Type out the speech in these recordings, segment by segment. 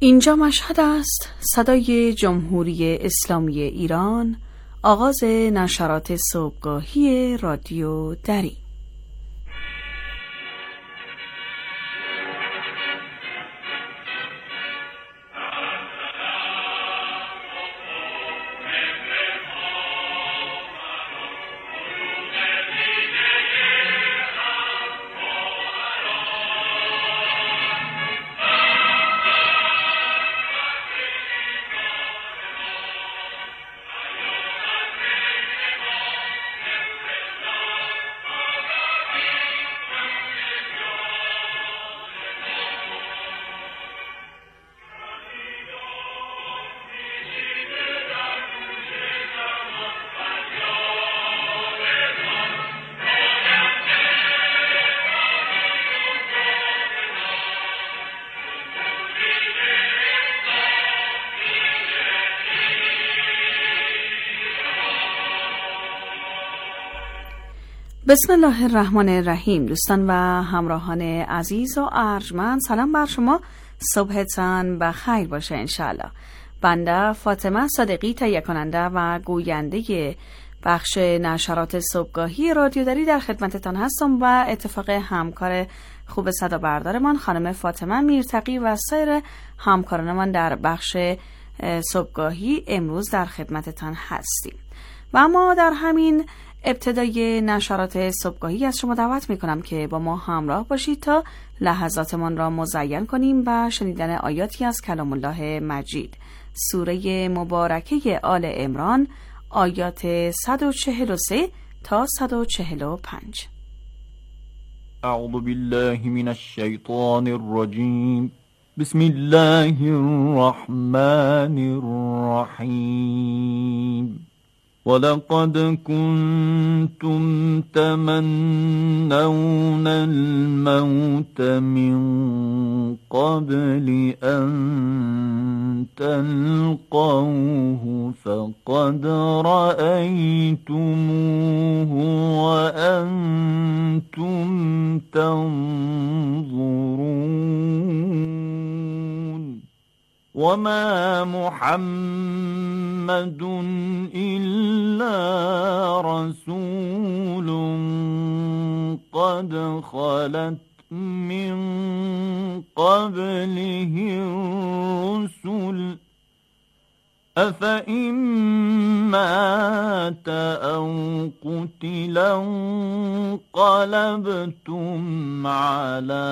اینجا مشهد است، صدای جمهوری اسلامی ایران، آغاز نشرات صبحگاهی رادیو دری. بسم الله الرحمن الرحیم. دوستان و همراهان عزیز و ارجمند، سلام بر شما، صبحتان بخیر باشه انشالله. بنده فاطمه صادقی، تهیه کننده و گوینده بخش نشرات صبحگاهی رادیو دری در خدمتتان هستم و اتفاق همکار خوب صدا بردارمان خانم فاطمه میرتقی و سایر همکارانمان در بخش صبحگاهی امروز در خدمتتان هستیم. و ما در همین ابتدای نشرات صبحگاهی از شما دعوت میکنم که با ما همراه باشید تا لحظاتمان را مزین کنیم و شنیدن آیاتی از کلام الله مجید، سوره مبارکه آل عمران، آیات 143 تا 145. اعوذ بالله من الشیطان الرجیم. بسم الله الرحمن الرحیم. وَلَقَدْ كُنْتُمْ تَمَنَّوْنَ الْمَوْتَ مِنْ قَبْلِ أَنْ تَلْقَوْهُ فَقَدْ رَأَيْتُمُوهُ وَأَنْتُمْ تَنْظُرُونَ. وَمَا مُحَمَّدٌ إِلَّا رَسُولٌ قَدْ خَلَتْ مِنْ قَبْلِهِ الرُّسُلُ أَفَإِنْ مَاتَ أَوْ قُتِلَ انقلبتم عَلَى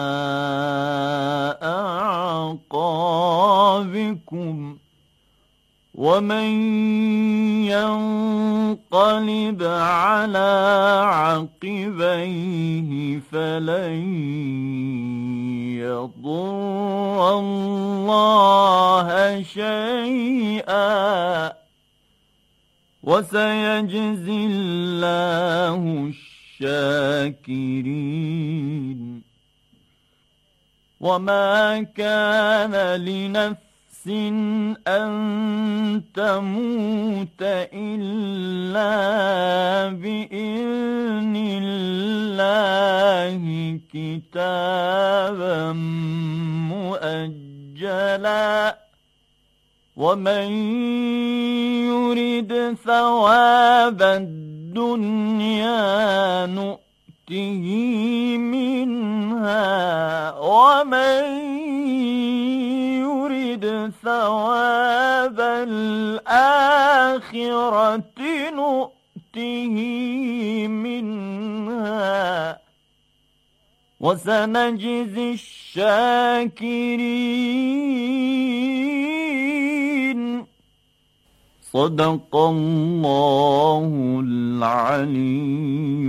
أَعْقَابِكُمْ وَمَنْ يَنقَلِبْ عَلَى عَقِبَيْهِ فَلَنْ يَضُرَّ اللَّهَ شَيْئًا وَسَيَجْزِي اللَّهُ الشَّاكِرِينَ. وَمَا كَانَ لِنَفْسٍ أَن تَمُوتَ إِلَّا بِإِذْنِ اللَّهِ كِتَابًا مُؤَجَّلًا. وَمَنْ يُرِدْ ثَوَابَ الدُّنْيَا نُؤْتِهِ مِنْهَا وَمَنْ يُرِدْ ثَوَابَ الْآخِرَةِ نُؤْتِهِ مِنْهَا وَسَنَجْزِي الشَّاكِرِينَ. صدق الله العلی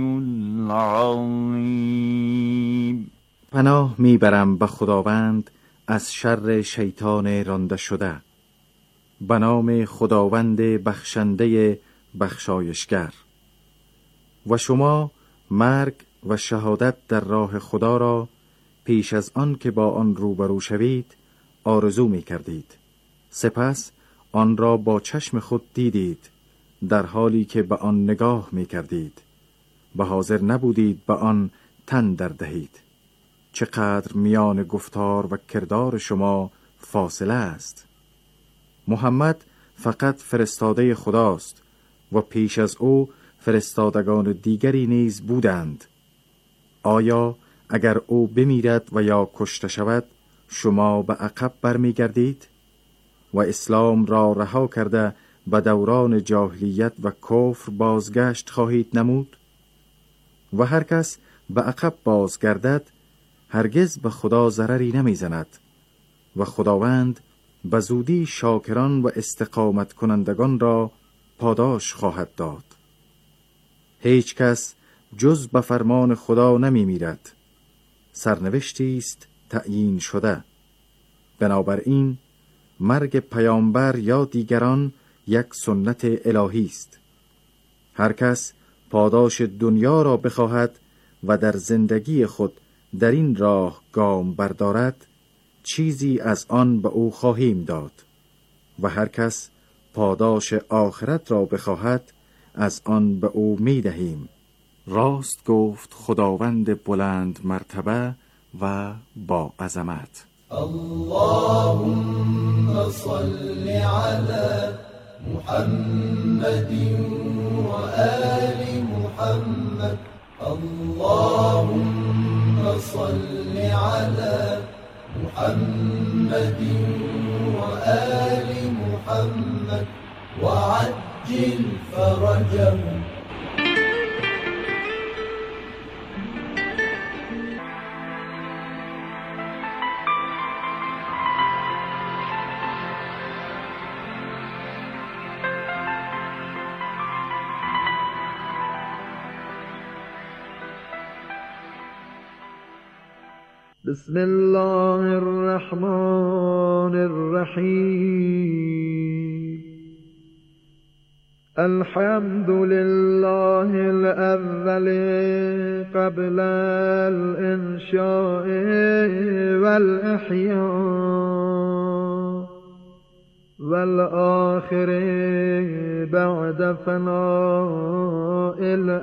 العظیم. پناه میبرم به خداوند از شر شیطان رانده شده. به نام خداوند بخشنده بخشایشگر. و شما مرگ و شهادت در راه خدا را پیش از آن که با آن روبرو شوید آرزو می کردید. سپس آن را با چشم خود دیدید در حالی که به آن نگاه می کردید. به حاضر نبودید به آن تن در دهید. چقدر میان گفتار و کردار شما فاصله است. محمد فقط فرستاده خداست و پیش از او فرستادگان دیگری نیز بودند. آیا اگر او بمیرد و یا کشته شود شما به عقب برمیگردید و اسلام را رها کرده به دوران جاهلیت و کفر بازگشت خواهید نمود؟ و هر کس به عقب بازگردد هرگز به خدا ضرری نمیزند و خداوند به زودی شاکران و استقامت کنندگان را پاداش خواهد داد. هیچ کس جز به فرمان خدا نمی میرد. سرنوشتی است تعیین شده. بنابراین مرگ پیامبر یا دیگران یک سنت الهی است. هر کس پاداش دنیا را بخواهد و در زندگی خود در این راه گام بردارد چیزی از آن به او خواهیم داد و هر کس پاداش آخرت را بخواهد از آن به او می دهیم. راست گفت خداوند بلند مرتبه و با عظمت. اللهم صل على محمد و آل محمد. اللهم صل على محمد و آل محمد وعجل فرجهم. بسم الله الرحمن الرحیم. الحمد لله الأول قبل الإنشاء والإحياء والآخر بعد فناء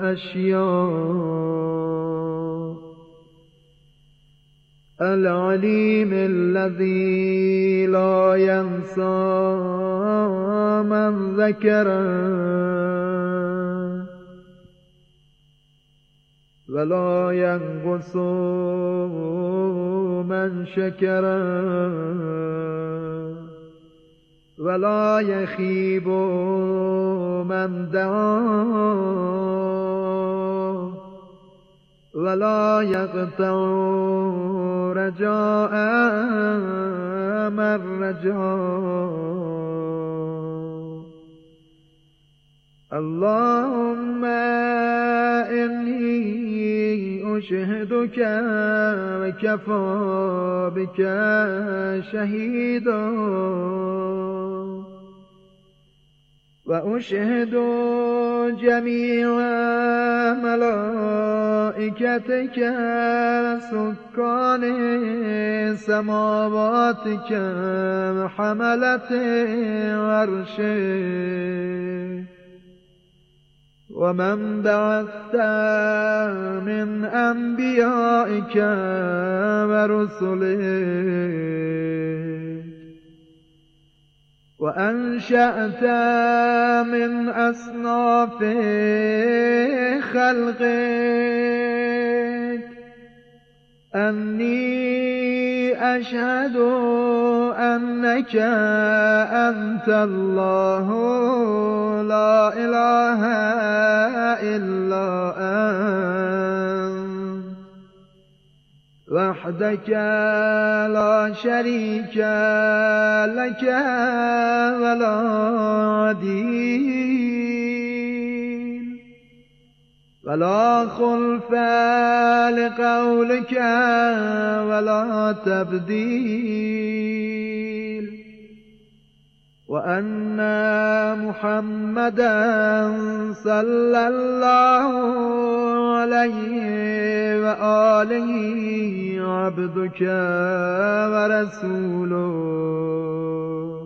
الأشياء. العليم الذي لا ينسى من ذكره ولا ينقص من شكره ولا يخيب من دعاه ولا يقطع رجاء من رجاه. اللهم إني أشهدك وكفى بك شهيدا وأشهد جميع ملائكتك سكان سماواتك وحملة عرشك ومن بعثت من أنبيائك ورسلك وأنشأت من أصناف خلقك أني أشهد أنك أنت الله لا إله إلا أنت وحدك لا شريك لك ولا عديل ولا خلف لقولك ولا تبديل وأن محمدا صلى الله عليه وآله عبدك ورسوله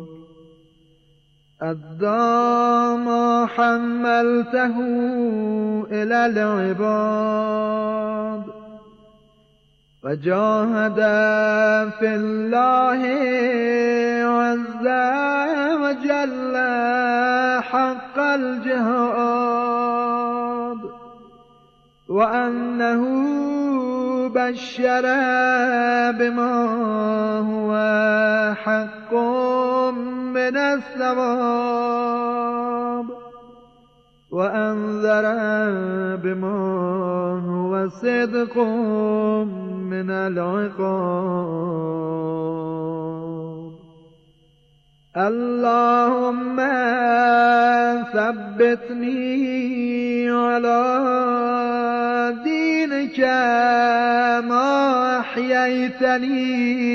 أدى ما حملته إلى العباد وجاهد في الله عز وجل حق الجهاد وأنه بشر بما هو حق من الثواب وأنذر بما هو صدق من العقاب. اللهم ثبتني على دينك ما أحييتني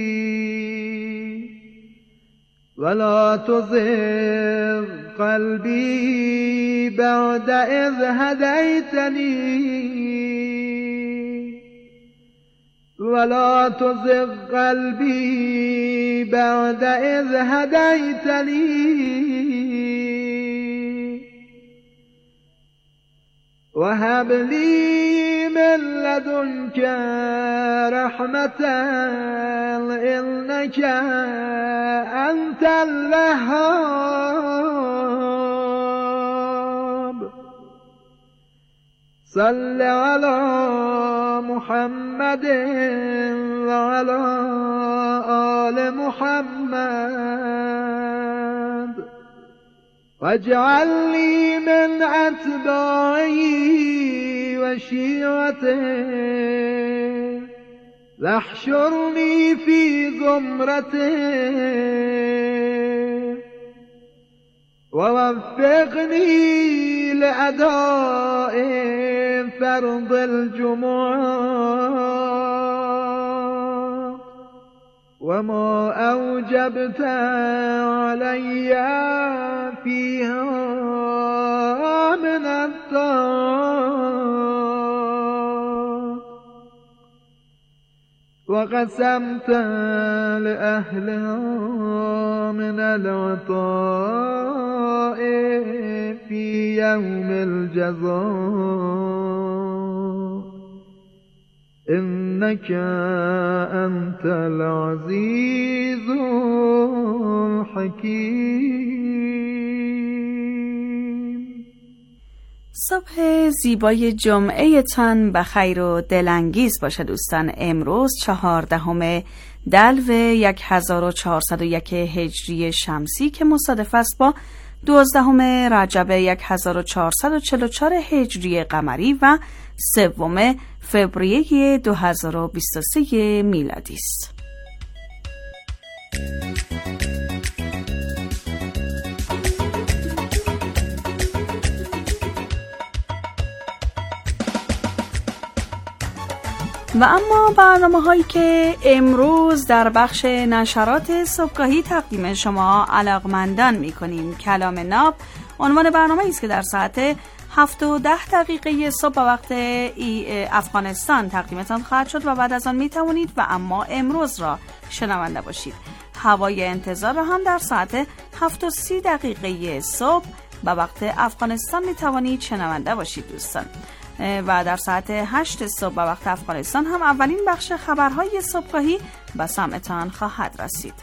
ولا تزغ قلبي بعد إذ هديتني ولا تزغ قلبي بعد إذ هديتني وهب لي من لدنك رحمة إنك أنت الوهاب. صل على محمد وعلى آل محمد واجعلني من أتباعه وشيعته واحشرني في زمرته ووفقني لأداء فرض الجمعة وما أوجبت علي فيها من الطاعات وقسمت لأهلها من العطاء في يوم الجزاء إنك أنت العزيز الحكيم. صبح زیبای جمعه تان بخیر و دلانگیز باشه دوستان. امروز 14 دلو 1401 هجری شمسی که مصادف است با 12 رجب 1444 هجری قمری و 3 فوریه 2023 میلادی است. و اما برنامه‌هایی که امروز در بخش نشرات صبحگاهی تقدیم شما علاقمندان می‌کنیم. کلام ناب عنوان برنامه‌ای است که در ساعت 7 و 10 دقیقه صبح به وقت افغانستان تقدیمتان خواهد شد و بعد از آن می‌توانید و اما امروز را شنونده باشید. هوای انتظار را هم در ساعت 7 و 30 دقیقه صبح به وقت افغانستان می‌توانید شنونده باشید دوستان. و در ساعت 8 صبح به وقت افغانستان هم اولین بخش خبرهای صبحگاهی به سمعتان خواهد رسید.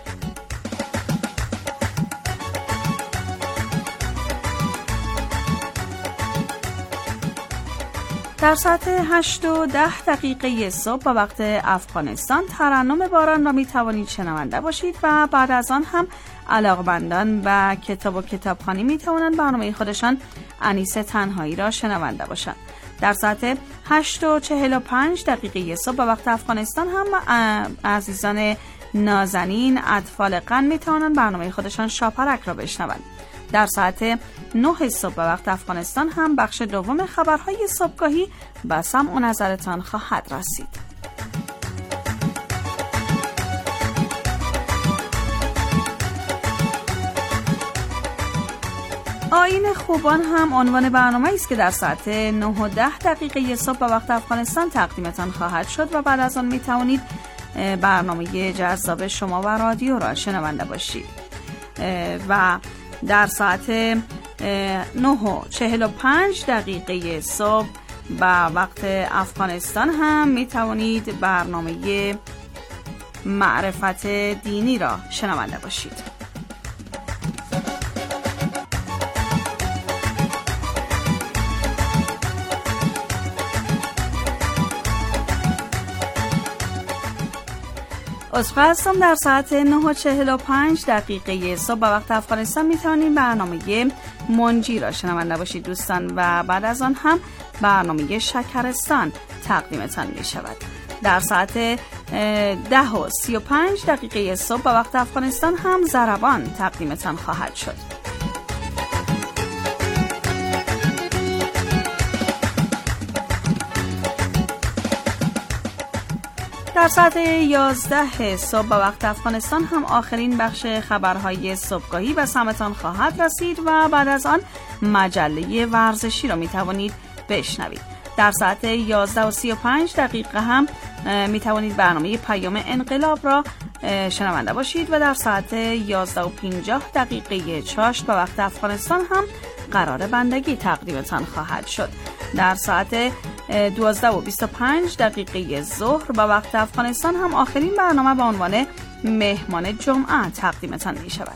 در ساعت 8 و 10 دقیقه صبح به وقت افغانستان ترنم باران را می توانید شنونده باشید و بعد از آن هم علاقمندان و کتاب و کتابخوانی می توانند برنامه خودشان انیس تنهایی را شنونده باشند. در ساعت 8 و 45 دقیقه صبح به وقت افغانستان هم عزیزان نازنین اطفال قن می توانند برنامه خودشان شاپرک را بشنوند. در ساعت 9 صبح به وقت افغانستان هم بخش دوم خبرهای صبحگاهی به سمع و نظرتان خواهد رسید. آیین خوبان هم عنوان برنامه‌ای است که در ساعت 9 و 10 دقیقه صبح به وقت افغانستان تقدیمتان خواهد شد و بعد از آن می توانید برنامه جذاب شما و رادیو را شنونده باشید. و در ساعت 9 و 45 دقیقه صبح و وقت افغانستان هم می توانید برنامه معرفت دینی را شنونده باشید. عذرخواهی هستم. در ساعت 9:45 صبح به وقت افغانستان می توانید برنامه منجی را شنونده باشید دوستان و بعد از آن هم برنامه شکرستان تقدیمتان می شود. در ساعت 10:35 صبح به وقت افغانستان هم ضربان تقدیمتان خواهد شد. در ساعت 11 صبح به وقت افغانستان هم آخرین بخش خبرهای صبحگاهی به سمتان خواهد رسید و بعد از آن مجله ورزشی را می توانید بشنوید. در ساعت 11:35 هم می توانید برنامه پیام انقلاب را شنونده باشید و در ساعت 11:50 چاشت به وقت افغانستان هم قرار بندگی تقدیمتان خواهد شد. در ساعت 12:25 ظهر به وقت افغانستان هم آخرین برنامه با عنوان مهمان جمعه تقدیمتان می شود.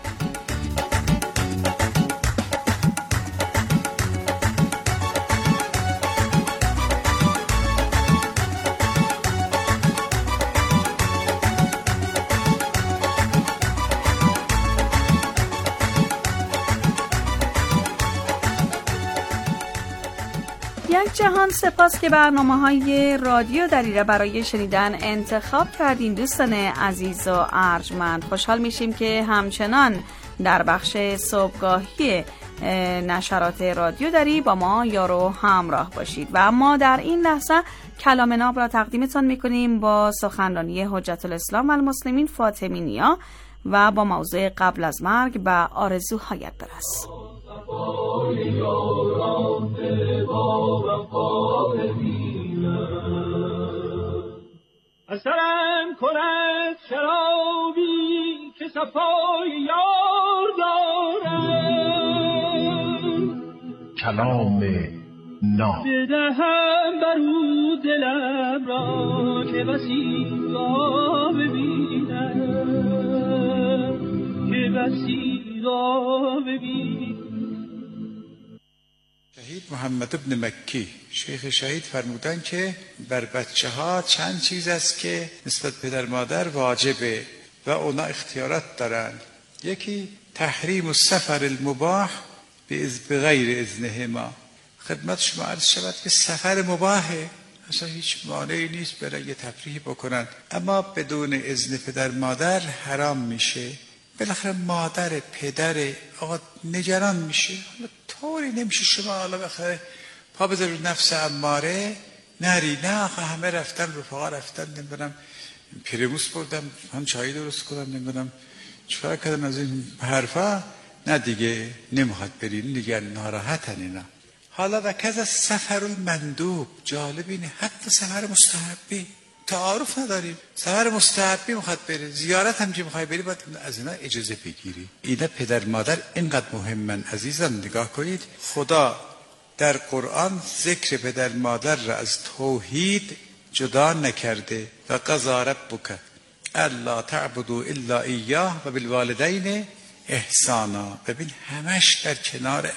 یک جهان سپاس که برنامه‌های رادیو دریره برای شنیدن انتخاب کردین دوستان عزیز و ارجمند. خوشحال میشیم که همچنان در بخش صبحگاهی نشرات رادیو دری با ما یارو همراه باشید و ما در این لحظه کلام ناب را تقدیمتان میکنیم با سخنرانی حجت الاسلام و المسلمین فاطمی نیا و با موضوع قبل از مرگ به آرزوهایت برس. اثرم کند شرابی که صفای یار دارم، کلام ناب بدهم برو دلم را که بسی را ببینم، که بسی را ببینم. شهید محمد ابن مکی شیخ شهید فرمودن که بر بچه ها چند چیز است که نسبت پدر مادر واجبه و اونا اختیارات دارن. یکی تحریم السفر المباح بغیر اذنهما. خدمت شما عرض شود که سفر مباحه، اصلا هیچ مانعی نیست برای یه تفریح بکنن، اما بدون اذن پدر مادر حرام میشه. بالاخره مادر پدر آقا نگران میشه، حالا طوری نمیشه شما حالا بخره پا بذار رو نفس اماره نری، نه آخه همه رفتن رفقا رفتن نمیدونم پریموس بردم من چایی درست کنم نمیدونم چکار کردن از این حرفا، نه دیگه نمیخواد برین دیگه ناراحتن اینا. حالا و کذا سفر المندوب، جالب اینه حتی سفر مستحبی تعارف نداریم، سفر مستحبی میخواد بره، زیارت هم که میخوای بری باید از اینا اجازه بگیری. اینا پدر مادر اینقدر مهمن عزیزم. نگاه کنید خدا در قرآن ذکر پدر مادر را از توحید جدا نکرده و قضی ربک الا تعبدوا الا ایاه و بالوالدین احسانا. ببین همش در کنار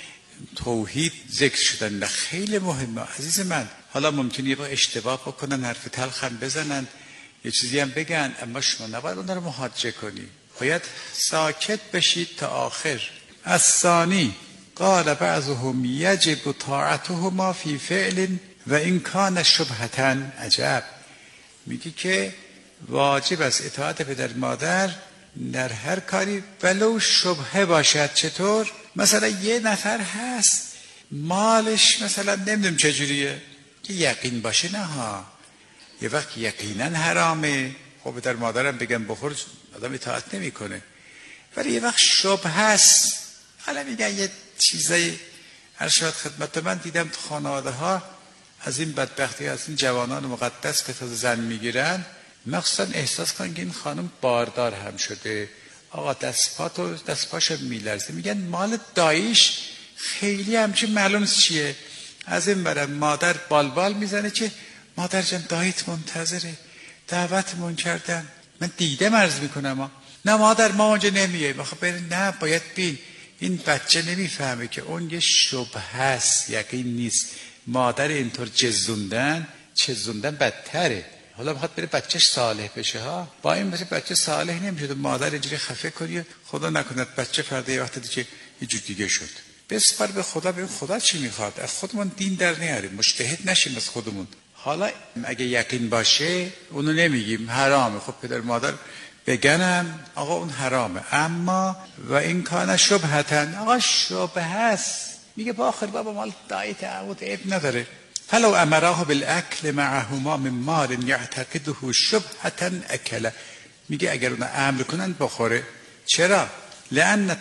توحید ذکر شدن و خیلی مهمه عزیز من. حالا ممکنه یه با اشتباه بکنن، حرف تلخ هم بزنن، یه چیزی هم بگن، اما شما نباید اون رو محاجه کنی، باید ساکت بشید تا آخر. الثانی قال بعضهم یجب طاعتهما فی فعل و این کان شبهةً. عجب، میگی که واجب است اطاعت پدر مادر در هر کاری ولو شبهه باشد. چطور؟ مثلا یه نفر هست مالش مثلا نمیدونم چجوریه، که یقین باشه نه ها، یه وقت یقینا حرامه، خب پدر مادرم بگم بخور آدم اطاعت نمیکنه، ولی یه وقت شبهه است. حالا میگن یه چیزایی هر شاید خدمت من دیدم تو خانواده ها از این بدبختی، از این جوانان مقدس که تازه زن میگیرن مخصوصا احساس کنن که این خانم باردار هم شده، آقا دست پاشو میلرزه، میگن مال داییش خیلی همچین معلوم چیه، از این برم مادر بالبال میزنه که مادر جان دایت منتظره، دعوتمون کردن، من دیدم عرض میکنم نه مادر ما اونجا نمیاییم. نه باید بین. این بچه نمیفهمه که اون یه شبه هست، یقین نیست. مادر اینطور چزوندن بدتره. حالا میخواد بره بچهش صالح بشه ها، با این بچه صالح نمیشه. مادر اینجوری خفه کنی خدا نکند بچه فردا یه وقت دیگه یه جور دیگه شد. بسپار به خدا، ببین خدا چی میخواد. از خودمون دین در نیاریم، مجتهد نشیم از خودمون. حالا اگه یقین باشه اونو نمیگیم حرامه، خب پدر مادر بگنم آقا اون حرامه، اما و این کانه شبهتن، آقا شبه هست، میگه با آخر بابا مال دایت عمود عیب نداره. فلو امراه بالاکل معهما من مال یعتقده شبهتا اکله، میگه اگر اون امر کنن بخوره. چرا؟ لان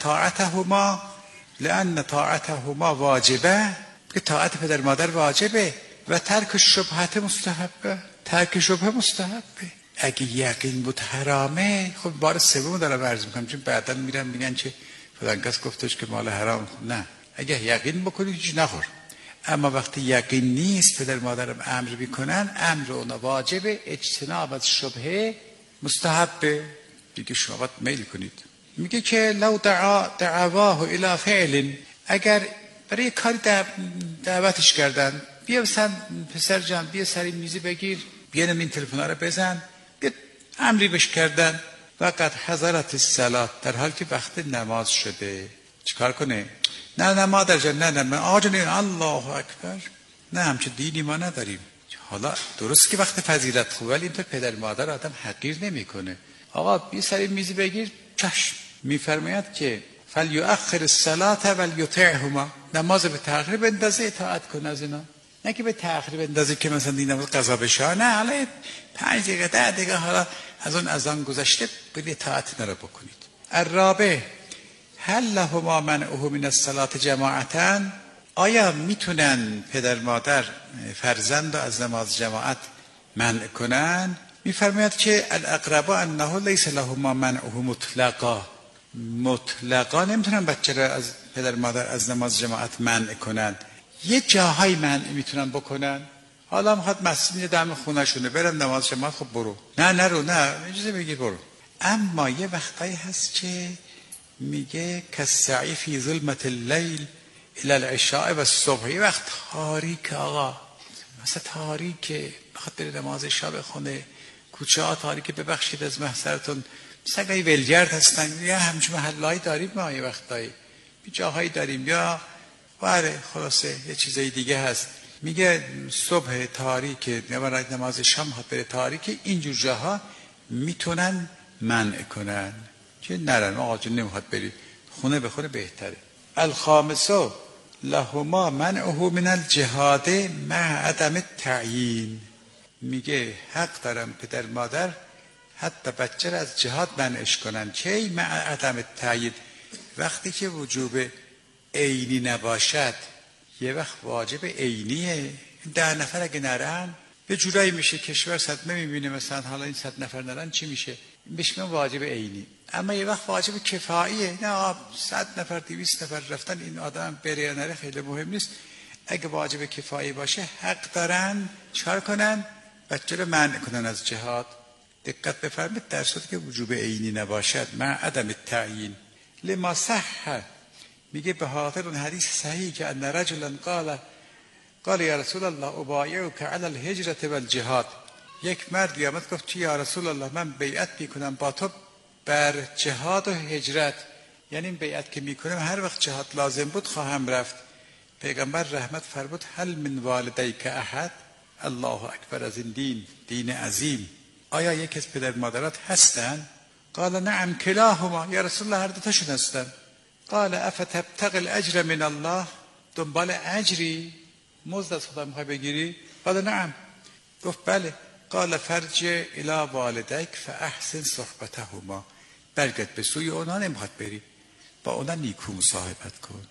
طاعتهما واجبه، که طاعت پدر مادر واجبه و ترک شبهت مستحبه. ترک شبهه مستحبه. اگه یقین بود حرامه، خب بار سوم دارم عرض میکنم، چون بعدا میرن میگن چه فلان کس گفتش که مال حرام. نه، اگه یقین بکنی هیچ نخور. اما وقتی یقین نیست پدر مادرم امر میکنن، امر اونا واجبه، اجتناب از شبهه مستحبه. دیگه شما باید میل کنید. میگه که لو دعواه الی فعل، اگر برای کاری دعوتش کردن، بیا پسر جان بیا سری میزی بگیر، بیا این تلفن رو بزن، بیا امری بش کردن. وقت حضرت الصلاه، در حال که وقت نماز شده، چیکار کنه؟ نه مادر جان، نه من آقا جان الله اکبر، نه همچه دینی ما نداریم. حالا درست که وقت فضیلت خوبه، ولی اینطور پدر مادر آدم حقیر نمیکنه. آقا بیا سری میزی بگیر، چشم. میفرماید که فلیؤخر الصلاه ولیطعهما، نماز به تأخیر بندازه، اطاعت کن از اینا. نه که به تأخیر بندازه که مثلا این نماز قضا بشه، نه حالا 5 دقیقه 10 دقیقه حالا از اون اذان گذشته برید اطاعت نرا بکنید. الرابع هل لهما منعه من الصلاه جماعتا، آیا میتونن پدر مادر فرزند رو از نماز جماعت منع کنن؟ میفرماید که الاقرب انه لیس لهما منعه مطلقا نمیتونن بچه رو از پدر مادر از نماز جماعت منع کنن. یه جاهای منع میتونن بکنن. حالا میخواد مسجد دم خونه شونه برن نماز جماعت، خب برو، نه نرو، نه اجازه بگیر برو. اما یه وقتایی هست که میگه کالسعی فی ظلمت اللیل الی العشاء و الصبح، یه وقت تاریک، آقا مثلا تاریکه، بخواد بره نماز شب بخونه، کوچه ها تاریکه، ببخشید از محضرتون، مثلا گاهی ولگرد هستن، یا همچون محلهایی داریم ما، یه وقتایی جاهایی داریم، یا بله خلاصه یه چیزای دیگه هست. میگه صبح تاریکه، نماز شام ها بره تاریکه، اینجور جاها میتونن منع کنن که نرن، آقا جون نمیخواد برید خونه بخونه بهتره. الخامسه لهما منعه من الجهاد مع عدم التعیین، میگه حق دارم پدر مادر حتی بچه را از جهاد منعش کنن، چه مع عدم التعیین، وقتی که وجوب عینی نباشد. یه وقت واجب عینیه، 10 نفر اگه نرن به جورایی میشه کشور صدمه میبینه، مثلا حالا این 100 نفر نرن چی میشه؟ میشه واجب عینی. اما یه وقت واجب کفاییه، نه 100 نفر 200 نفر رفتن این آدم بره یا نره خیلی مهم نیست. اگه واجب کفایی باشه حق دارن چکار کنن؟ بچه رو منع کنن از جهاد. دقت بفرمایید در صورتی که وجوب عینی نباشد، مع عدم التعیین. لما صح، میگه به خاطر اون حدیث صحیح که ان رجلا قال یا رسول الله ابایعک علی الهجرة والجهاد، یک مرد آمد گفت یا رسول الله من بیعت میکنم با تو بر جهاد و هجرت، یعنی این بیعت که میکنم هر وقت جهاد لازم بود خواهم رفت. پیغمبر رحمت فرمود هل من والدیک احد، الله اکبر، از این دین عظیم، آیا یک از پدر مادرات هستن؟ قال نعم کلاهما، یا رسول الله هر دو تاشون هستن. قال افتبتغی الاجر من الله، دنبال اجری مزد از خدا میخوای بگیری؟ قال نعم، گفت بله. قال فرجع الی والدیک فاحسن صحبتهما، برگرد به سوی اونا، نمیخواد بری با اونا نیکو مصاحبت کن.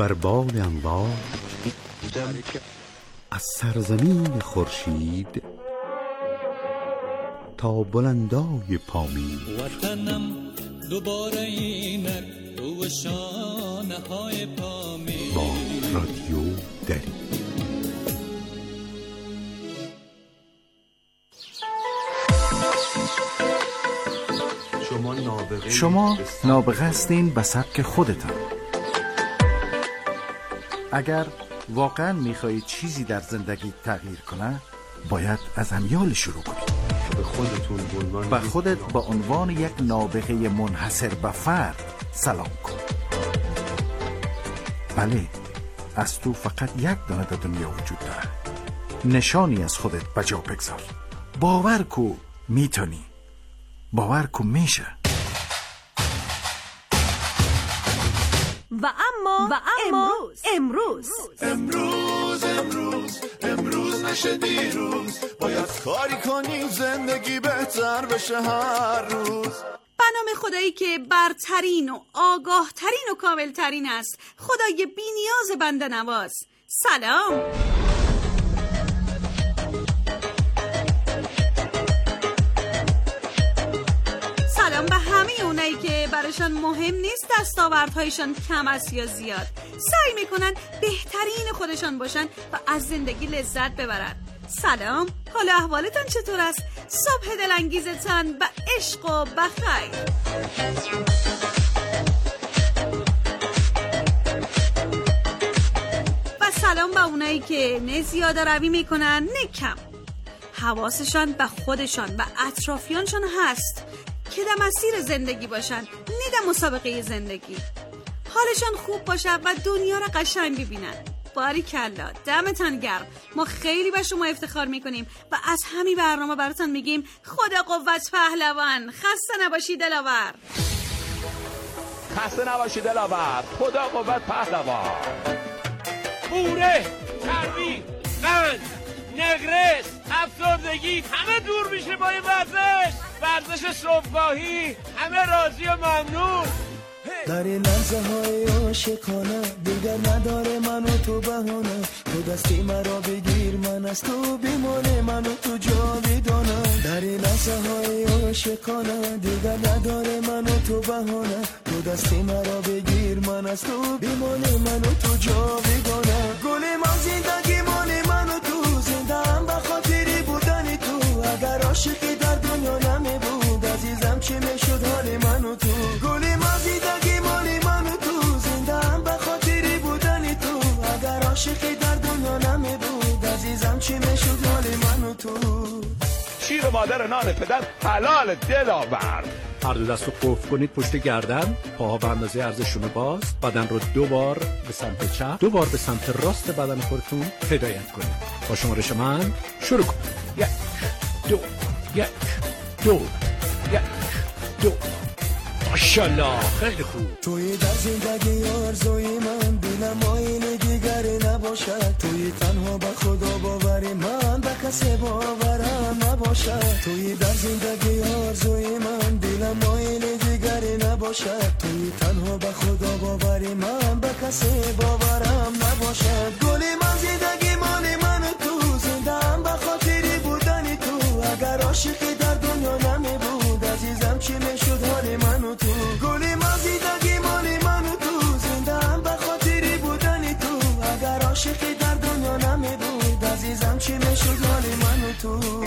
بر بال انوار از سرزمین خورشید تا بلندای پامین. وطنم دوباره اینک تو شانه های پامین. با رادیو دری. شما نابغه هستین به سبک خودتان. اگر واقعا میخواهید چیزی در زندگی تغییر کنه، باید از امیال شروع کنید. به خودت با عنوان یک نابغه منحصر به فرد سلام کن. بله، از تو فقط یک دانه در دنیا وجود داره. نشانی از خودت بجا بگذار. باور کو میتونی. باور کو میشه. و اما امروز نشه دیروز. باید کاری کنیم زندگی بهتر بشه هر روز. به نام خدایی که برترین و آگاه ترین و کامل ترین است، خدای بی نیاز بنده نواز. سلام. سلام به همه اونایی که براشان مهم نیست دستاوردهایشان کم است یا زیاد. سعی میکنن بهترین خودشان باشن و از زندگی لذت ببرن. سلام، حال احوالتان چطور است؟ صبح دلانگیزتان به عشق و بخیر. و سلام به اونایی که نه زیاده روی میکنن نه کم. حواسشان به خودشان و اطرافیانشان هست که در مسیر زندگی باشن، نه در مسابقه زندگی. حالشان خوب باشه و دنیا را قشنگ ببینن. باریکلا، دمتان گرم. ما خیلی به شما افتخار میکنیم و از همین برنامه براتون میگیم خدا قوت پهلوان. خسته نباشی دلاور. خسته نباشی دلاور. خدا قوت پهلوان. بوره، چربی، قند، نگرس، افسردگی همه دور میشه با این ورزش صبحگاهی. همه راضی و ممنون. در این لحظه های عاشقانه دیگر نداره من و تو بهانه. تو دستی مرا بگیر من از تو بیمانه، من و تو جاویدانه. در این لحظه های عاشقانه دیگر نداره من و تو بهانه. تو دستی مرا بگیر من از تو بیمانه، من و تو جاویدانه. گل من زندگی مال من و تو، زنده هم به خاطری بودن تو. اگر عاشقی در دنیا نمی بود عزیزم چی میشد حال من و تو. گل من زندگی مال من و تو، زنده هم به خاطری بودن تو. اگر عاشقی در دنیا نمی بود عزیزم چی میشد حال من و تو. شیر و مادر نان پدر حلال دلاور. هر دو دست رو قفل کنید پشت گردن، پاها به اندازه عرضشون باز، بدن رو 2 بار به سمت چپ 2 بار به سمت راست بدن خودتون هدایت کنید. با شمارش من شروع کنید. 1 2 1 2 1 2. ماشاءالله، خیلی خوب. توی در زندگی آرزوی من دلم آینه دیگری نباشد. توی تنها به خدا باوری من به کسی باورم نباشد. توی در زندگی آرزوی من دلم آینه دیگری نباشد. توی تنها به خدا باوری من به کسی باورم نباشد. گل من زندگی مال من و تو، زنده هم به خاطری بودن تو. اگر عاشقی در دنیا نمی بود عزیزم چی میشد حال من و تو. گل من زندگی مال من و تو، زنده هم به خاطری بودن تو. اگر عاشقی در دنیا نمی بود عزیزم چی میشد حال من و تو.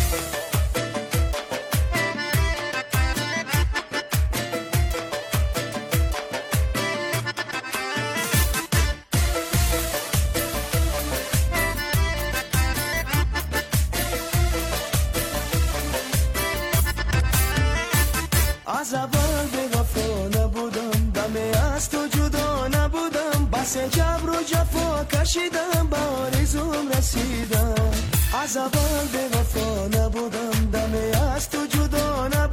از اول به وفا نبودم، دم از تو جدا نبودم. بس جبر و جفا کشیدم، به آرزوم رسیدم. از اول به وفا نبودم، دم از تو جدا نبودم.